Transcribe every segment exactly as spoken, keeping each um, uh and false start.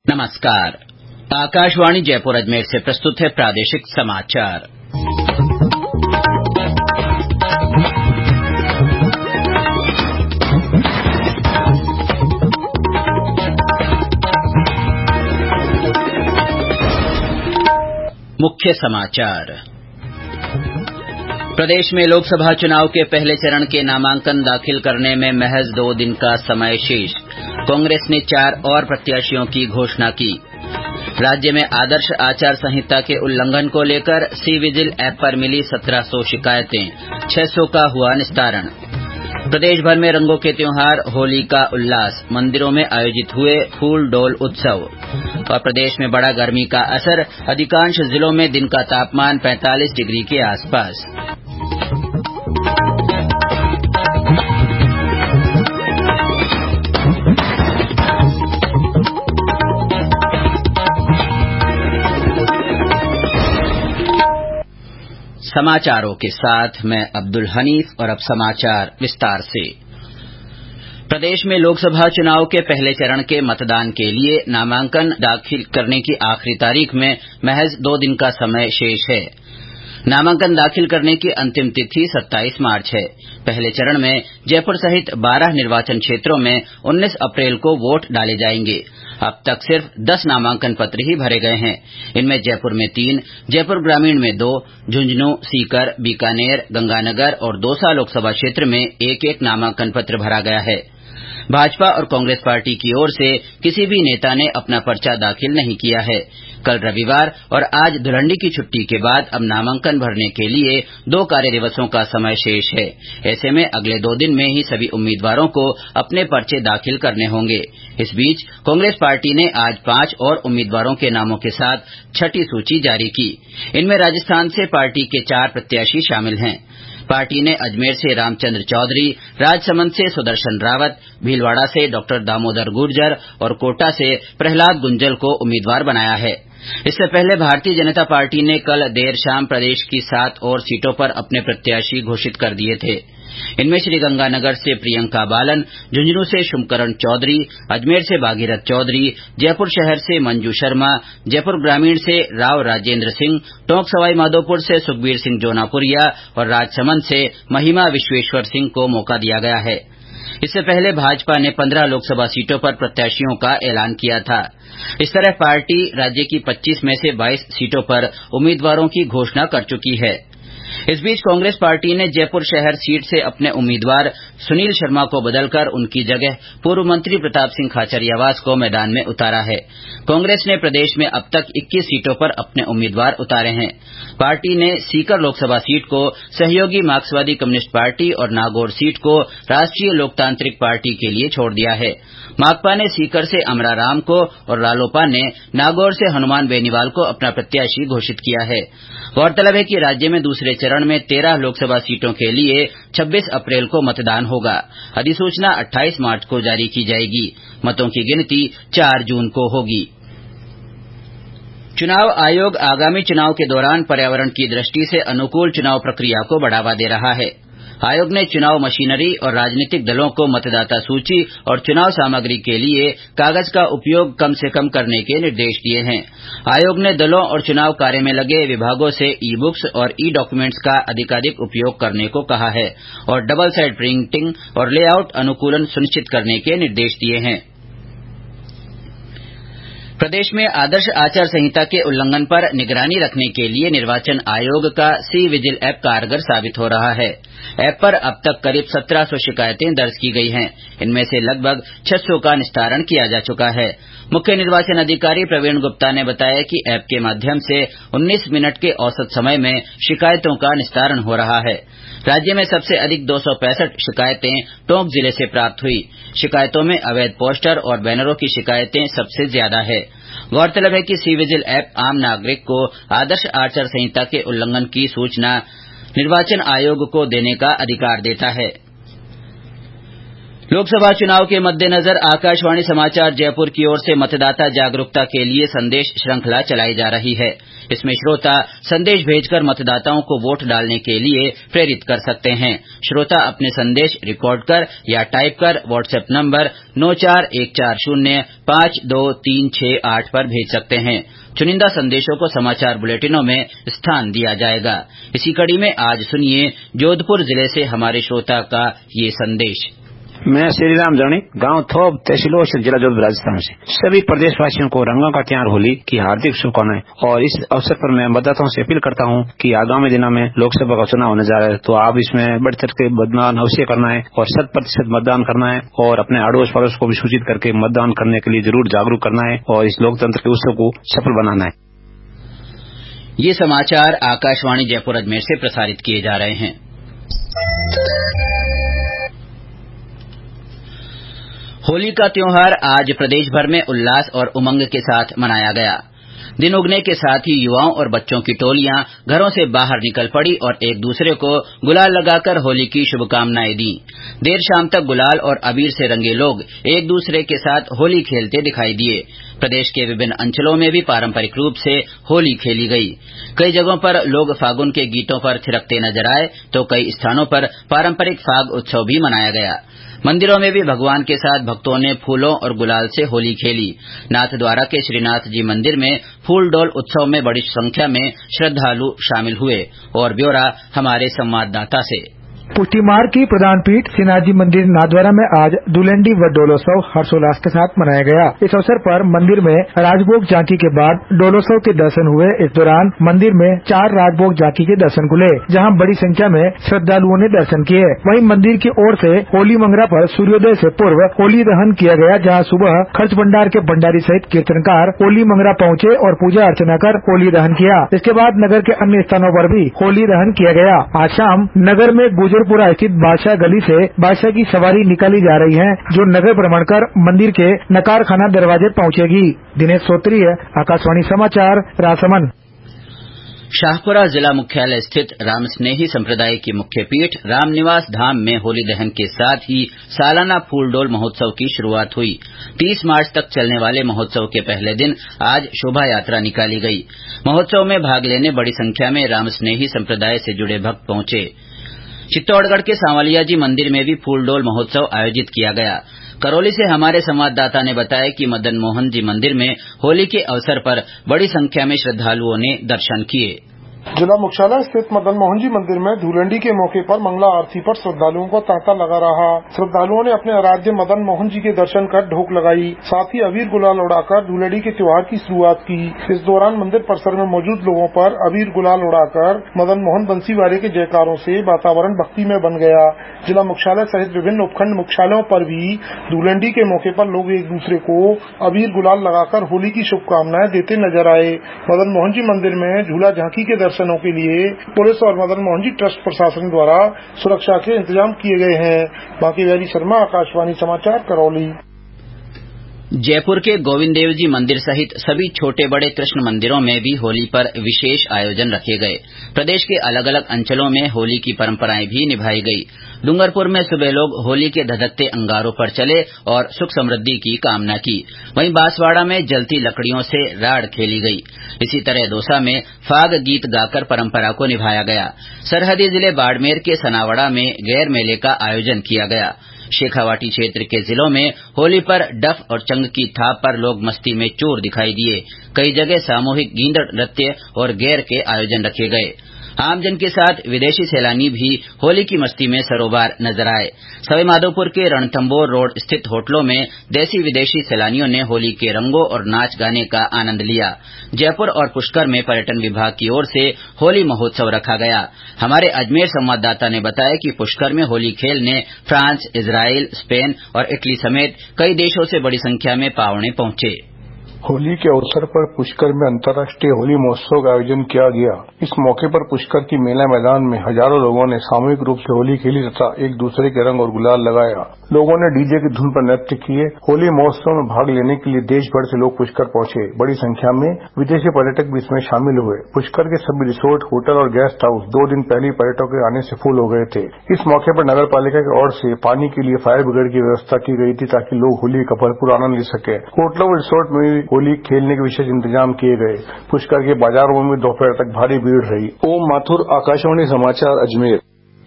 नमस्कार। आकाशवाणी जयपुर अजमेर से प्रस्तुत है प्रादेशिक समाचार। मुख्य समाचार। प्रदेश में लोकसभा चुनाव के पहले चरण के नामांकन दाखिल करने में महज दो दिन का समय शेष। कांग्रेस ने चार और प्रत्याशियों की घोषणा की। राज्य में आदर्श आचार संहिता के उल्लंघन को लेकर सी विजिल ऐप पर मिली सत्रह सौ शिकायतें, छह सौ का हुआ निस्तारण। प्रदेश भर में रंगों के त्योहार होली का उल्लास, मंदिरों में आयोजित हुए फूल डोल उत्सव। और प्रदेश में बढ़ा गर्मी का असर, अधिकांश जिलों में दिन का तापमान पैंतालीस डिग्री के आसपास। समाचारों के साथ मैं अब्दुल हनीफ और अब समाचार विस्तार से। प्रदेश में लोकसभा चुनाव के पहले चरण के मतदान के लिए नामांकन दाखिल करने की आखिरी तारीख में महज दो दिन का समय शेष है। नामांकन दाखिल करने की अंतिम तिथि सत्ताईस मार्च है। पहले चरण में जयपुर सहित बारह निर्वाचन क्षेत्रों में उन्नीस अप्रैल को वोट डाले जाएंगे। अब तक सिर्फ दस नामांकन पत्र ही भरे गए हैं। इनमें जयपुर में तीन, जयपुर ग्रामीण में दो, झुंझुनूं, सीकर, बीकानेर, गंगानगर और दौसा लोकसभा क्षेत्र में एक एक नामांकन पत्र भरा गया है। भाजपा और कांग्रेस पार्टी की ओर से किसी भी नेता ने अपना पर्चा दाखिल नहीं किया है। कल रविवार और आज धुलंडी की छुट्टी के बाद अब नामांकन भरने के लिए दो कार्य दिवसों का समय शेष है। ऐसे में अगले दो दिन में ही सभी उम्मीदवारों को अपने पर्चे दाखिल करने होंगे। इस बीच कांग्रेस पार्टी ने आज पांच और उम्मीदवारों के नामों के साथ छठी सूची जारी की। इनमें राजस्थान से पार्टी के चार प्रत्याशी शामिल हैं। पार्टी ने अजमेर से रामचंद्र चौधरी, राजसमंद से सुदर्शन रावत, भीलवाड़ा से डॉ दामोदर गुर्जर और कोटा से प्रहलाद गुंजल को उम्मीदवार बनाया है। इससे पहले भारतीय जनता पार्टी ने कल देर शाम प्रदेश की सात और सीटों पर अपने प्रत्याशी घोषित कर दिए थे। इनमें श्रीगंगानगर से प्रियंका बालन, झुंझुनूं से शुभकरण चौधरी, अजमेर से भागीरथ चौधरी, जयपुर शहर से मंजू शर्मा, जयपुर ग्रामीण से राव राजेंद्र सिंह, टोंक सवाई माधोपुर से सुखबीर सिंह जोनापुरिया और राजसमंद से महिमा विश्वेश्वर सिंह को मौका दिया गया है। इससे पहले भाजपा ने पंद्रह लोकसभा सीटों पर प्रत्याशियों का ऐलान किया था। इस तरह पार्टी राज्य की पच्चीस में से बाईस सीटों पर उम्मीदवारों की घोषणा कर चुकी है। इस बीच कांग्रेस पार्टी ने जयपुर शहर सीट से अपने उम्मीदवार सुनील शर्मा को बदलकर उनकी जगह पूर्व मंत्री प्रताप सिंह खाचरियावास को मैदान में उतारा है। कांग्रेस ने प्रदेश में अब तक इक्कीस सीटों पर अपने उम्मीदवार उतारे हैं। पार्टी ने सीकर लोकसभा सीट को सहयोगी मार्क्सवादी कम्युनिस्ट पार्टी और नागौर सीट को राष्ट्रीय लोकतांत्रिक पार्टी के लिए छोड़ दिया है। माकपा ने सीकर से अमरा राम को और रालोपा ने नागौर से हनुमान बेनीवाल को अपना प्रत्याशी घोषित किया है। गौरतलब है कि राज्य में दूसरे चरण में तेरह लोकसभा सीटों के लिए छब्बीस अप्रैल को मतदान होगा। अधिसूचना अट्ठाईस मार्च को जारी की जाएगी। मतों की गिनती चार जून को होगी। चुनाव आयोग आगामी चुनाव के दौरान पर्यावरण की दृष्टि से अनुकूल चुनाव प्रक्रिया को बढ़ावा दे रहा है। आयोग ने चुनाव मशीनरी और राजनीतिक दलों को मतदाता सूची और चुनाव सामग्री के लिए कागज का उपयोग कम से कम करने के निर्देश दिए हैं। आयोग ने दलों और चुनाव कार्य में लगे विभागों से ई बुक्स और ई डॉक्यूमेंट्स का अधिकाधिक उपयोग करने को कहा है और डबल साइड प्रिंटिंग और लेआउट अनुकूलन सुनिश्चित करने के निर्देश दिए हैं। प्रदेश में आदर्श आचार संहिता के उल्लंघन पर निगरानी रखने के लिए निर्वाचन आयोग का सी विजिल ऐप कारगर साबित हो रहा है। ऐप पर अब तक करीब सत्रह सौ शिकायतें दर्ज की गई हैं। इनमें से लगभग छह सौ का निस्तारण किया जा चुका है। मुख्य निर्वाचन अधिकारी प्रवीण गुप्ता ने बताया कि ऐप के माध्यम से उन्नीस मिनट के औसत समय में शिकायतों का निस्तारण हो रहा है। राज्य में सबसे अधिक दो सौ पैंसठ शिकायतें टोंक जिले से प्राप्त हुई। शिकायतों में अवैध पोस्टर और बैनरों की शिकायतें सबसे ज्यादा है। गौरतलब है कि सी विजिल ऐप आम नागरिक को आदर्श आचार संहिता के उल्लंघन की सूचना निर्वाचन आयोग को देने का अधिकार देता है। लोकसभा चुनाव के मद्देनजर आकाशवाणी समाचार जयपुर की ओर से मतदाता जागरूकता के लिए संदेश श्रृंखला चलाई जा रही है। इसमें श्रोता संदेश भेजकर मतदाताओं को वोट डालने के लिए प्रेरित कर सकते हैं। श्रोता अपने संदेश रिकॉर्ड कर या टाइप कर व्हाट्सएप नंबर नौ चार एक चार शून्य पांच दो तीन छह आठ पर भेज सकते हैं। चुनिंदा संदेशों को समाचार बुलेटिनों में स्थान दिया जाएगा। इसी कड़ी में आज सुनिए जोधपुर जिले से हमारे श्रोता का ये संदेश। मैं श्रीराम जानी गांव थोप तहसील जिला जोधपुर राजस्थान से सभी प्रदेशवासियों को रंगों का त्योहार होली की हार्दिक शुभकामनाएं। और इस अवसर पर मैं मतदाताओं से अपील करता हूं कि आगामी दिनों में लोकसभा का चुनाव होने जा रहा है, तो आप इसमें बढ़ चढ़ के मतदान अवश्य करना है और शत प्रतिशत मतदान करना है और अपने अड़ोस पड़ोस को भी सूचित करके मतदान करने के लिए जरूर जागरूक करना है और इस लोकतंत्र के उत्सव को सफल बनाना है। ये समाचार आकाशवाणी जयपुर अजमेर से प्रसारित किए जा रहे हैं। होली का त्योहार आज प्रदेश भर में उल्लास और उमंग के साथ मनाया गया। दिन उगने के साथ ही युवाओं और बच्चों की टोलियां घरों से बाहर निकल पड़ी और एक दूसरे को गुलाल लगाकर होली की शुभकामनाएं दी। देर शाम तक गुलाल और अबीर से रंगे लोग एक दूसरे के साथ होली खेलते दिखाई दिए। प्रदेश के विभिन्न अंचलों में भी पारंपरिक रूप से होली खेली गई। कई जगहों पर लोग फागुन के गीतों पर थिरकते नजर आए, तो कई स्थानों पर पारंपरिक फाग उत्सव भी मनाया गया। मंदिरों में भी भगवान के साथ भक्तों ने फूलों और गुलाल से होली खेली। नाथद्वारा के श्रीनाथ जी मंदिर में फूल डोल उत्सव में बड़ी संख्या में श्रद्धालु शामिल हुए। और ब्यौरा हमारे संवाददाता से। पुष्टि मार्ग की प्रधान पीठ श्रीनाथ जी मंदिर नाथद्वारा में आज दुलंडी व डोलोत्सव हर्षोल्लास के साथ मनाया गया। इस अवसर पर मंदिर में राजभोग झांकी के बाद डोलोत्सव के दर्शन हुए। इस दौरान मंदिर में चार राजभोग झांकी के दर्शन खुले, जहां बड़ी संख्या में श्रद्धालुओं ने दर्शन किए। वहीं मंदिर की ओर से होली मंगरा पर सूर्योदय से पूर्व होली दहन किया गया, जहाँ सुबह खर्च भंडार के भंडारी सहित कीर्तनकार होली मंगरा पहुंचे और पूजा अर्चना कर होली दहन किया। इसके बाद नगर के अन्य स्थानों पर भी होली दहन किया गया। आज शाम नगर में गुजरपुरा स्थित बादशाह गली से बादशाह की सवारी निकाली जा रही है, जो नगर भ्रमण कर मंदिर के नकार खाना दरवाजे पहुंचेगी। दिनेश सोत्री, आकाशवाणी समाचार, राजसमंद। शाहपुरा जिला मुख्यालय स्थित रामस्नेही संप्रदाय की मुख्य पीठ रामनिवास धाम में होली दहन के साथ ही सालाना फूलडोल महोत्सव की शुरूआत हुई। तीस मार्च तक चलने वाले महोत्सव के पहले दिन आज शोभा यात्रा निकाली गई। महोत्सव में भाग लेने बड़ी संख्या में रामस्नेही संप्रदाय से जुड़े भक्त पहुंचे। चित्तौड़गढ़ के सांवलिया जी मंदिर में भी फूलडोल महोत्सव आयोजित किया गया। करौली से हमारे संवाददाता ने बताया कि मदन मोहन जी मंदिर में होली के अवसर पर बड़ी संख्या में श्रद्धालुओं ने दर्शन किए। जिला मुख्यालय स्थित मदन मोहन जी मंदिर में धूलंडी के मौके पर मंगला आरती पर श्रद्धालुओं का तांता लगा रहा। श्रद्धालुओं ने अपने आराध्य मदन मोहन जी के दर्शन कर ढोक लगाई, साथ ही अबीर गुलाल उड़ाकर धूलंडी के त्योहार की शुरुआत की। इस दौरान मंदिर परिसर में मौजूद लोगों पर अबीर गुलाल उड़ाकर मदन मोहन बंसीवाले के जयकारों से वातावरण भक्तिमय बन गया। जिला मुख्यालय सहित विभिन्न उपखंड मुख्यालयों पर भी धूलंडी के मौके पर लोग एक दूसरे को अबीर गुलाल लगाकर होली की शुभकामनाएं देते नजर आए। मदन मोहन जी मंदिर में झूला झांकी के दर्शनों के लिए पुलिस और मदन मोहन जी ट्रस्ट प्रशासन द्वारा सुरक्षा के इंतजाम किए गए हैं। बाकी वैली शर्मा, आकाशवाणी समाचार, करौली। जयपुर के गोविंद देव जी मंदिर सहित सभी छोटे बड़े कृष्ण मंदिरों में भी होली पर विशेष आयोजन रखे गए। प्रदेश के अलग अलग अंचलों में होली की परंपराएं भी निभाई गई। डूंगरपुर में सुबह लोग होली के धधकते अंगारों पर चले और सुख समृद्धि की कामना की। वहीं बांसवाड़ा में जलती लकड़ियों से राड़ खेली गई। इसी तरह दौसा में फाग गीत गाकर परंपरा को निभाया गया। सरहदी जिले बाड़मेर के सनावड़ा में गैर मेले का आयोजन किया गया। शेखावाटी क्षेत्र के जिलों में होली पर डफ और चंग की थाप पर लोग मस्ती में चूर दिखाई दिए। कई जगह सामूहिक गींदड़ नृत्य और गैर के आयोजन रखे गए। आमजन के साथ विदेशी सैलानी भी होली की मस्ती में सरोबार नजर आए। सवाईमाधोपुर के रणथंभौर रोड स्थित होटलों में देशी विदेशी सैलानियों ने होली के रंगों और नाच गाने का आनंद लिया। जयपुर और पुष्कर में पर्यटन विभाग की ओर से होली महोत्सव रखा गया। हमारे अजमेर संवाददाता ने बताया कि पुष्कर में होली खेलने फ्रांस, इजराइल, स्पेन और इटली समेत कई देशों से बड़ी संख्या में पावने पहुंचे। होली के अवसर पर पुष्कर में अंतर्राष्ट्रीय होली महोत्सव का आयोजन किया गया। इस मौके पर पुष्कर की मेला मैदान में हजारों लोगों ने सामूहिक रूप से होली खेली तथा एक दूसरे के रंग और गुलाल लगाया। लोगों ने डीजे की धुन पर नृत्य किए। होली महोत्सव में भाग लेने के लिए देश भर से लोग पुष्कर पहुंचे। बड़ी संख्या में विदेशी पर्यटक भी इसमें शामिल हुए। पुष्कर के सभी रिसोर्ट, होटल और गेस्ट हाउस दो दिन पहले पर्यटकों के आने से फुल हो गए थे। इस मौके पर नगर पालिका की ओर से पानी के लिए फायर ब्रिगेड की व्यवस्था की गई थी ताकि लोग होली का भरपूर आनंद ले सके। होटलों और रिसोर्ट में होली खेलने के विशेष इंतजाम किए गए। पुष्कर के बाजारों में दोपहर तक भारी भीड़ रही। ओम माथुर, आकाशवाणी समाचार, अजमेर।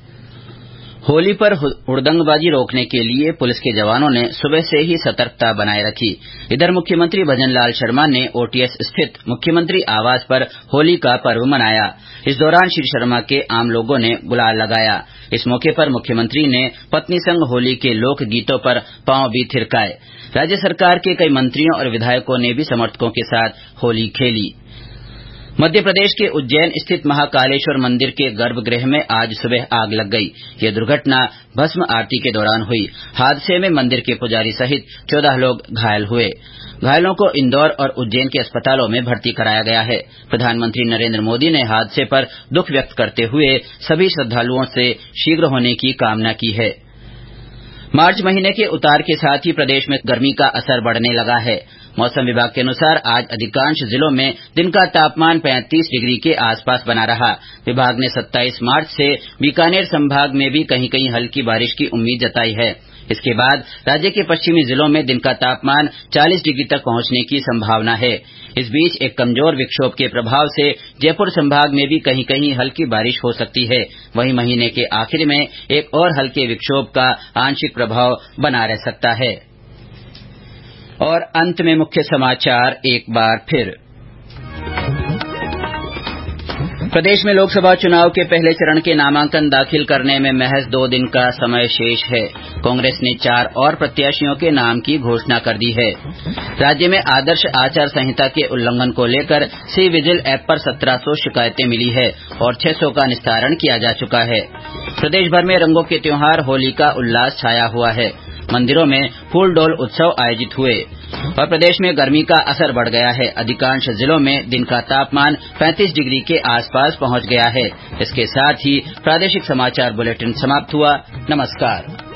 होली पर हुड़दंगबाजी रोकने के लिए पुलिस के जवानों ने सुबह से ही सतर्कता बनाए रखी। इधर मुख्यमंत्री भजनलाल शर्मा ने ओटीएस स्थित मुख्यमंत्री आवास पर होली का पर्व मनाया। इस दौरान श्री शर्मा के आम लोगों ने गुलाल लगाया। इस मौके पर मुख्यमंत्री ने पत्नी संग होली के लोक गीतों पर पांव भी थिरकाए। राज्य सरकार के कई मंत्रियों और विधायकों ने भी समर्थकों के साथ होली खेली। मध्य प्रदेश के उज्जैन स्थित महाकालेश्वर मंदिर के गर्भगृह में आज सुबह आग लग गई। यह दुर्घटना भस्म आरती के दौरान हुई। हादसे में मंदिर के पुजारी सहित चौदह लोग घायल हुए। घायलों को इंदौर और उज्जैन के अस्पतालों में भर्ती कराया गया है। प्रधानमंत्री नरेंद्र मोदी ने हादसे पर दुख व्यक्त करते हुए सभी श्रद्धालुओं से शीघ्र होने की कामना की है। मार्च महीने के उतार के साथ ही प्रदेश में गर्मी का असर बढ़ने लगा है। मौसम विभाग के अनुसार आज अधिकांश जिलों में दिन का तापमान पैंतीस डिग्री के आसपास बना रहा। विभाग ने सत्ताईस मार्च से बीकानेर संभाग में भी कहीं कहीं हल्की बारिश की उम्मीद जताई है। इसके बाद राज्य के पश्चिमी जिलों में दिन का तापमान चालीस डिग्री तक पहुंचने की संभावना है। इस बीच एक कमजोर विक्षोभ के प्रभाव से जयपुर संभाग में भी कहीं कहीं हल्की बारिश हो सकती है। वहीं महीने के आखिर में एक और हल्के विक्षोभ का आंशिक प्रभाव बना रह सकता है। और अंत में मुख्य समाचार एक बार फिर। प्रदेश में लोकसभा चुनाव के पहले चरण के नामांकन दाखिल करने में महज दो दिन का समय शेष है। कांग्रेस ने चार और प्रत्याशियों के नाम की घोषणा कर दी है। राज्य में आदर्श आचार संहिता के उल्लंघन को लेकर सी विजिल ऐप पर सत्रह सौ शिकायतें मिली है और छह सौ का निस्तारण किया जा चुका है। प्रदेश भर में रंगों के त्योहार होली का उल्लास छाया हुआ है। मंदिरों में फूल डोल उत्सव आयोजित हुए और प्रदेश में गर्मी का असर बढ़ गया है। अधिकांश जिलों में दिन का तापमान पैंतीस डिग्री के आसपास पहुंच गया है। इसके साथ ही प्रादेशिक समाचार बुलेटिन समाप्त हुआ। नमस्कार।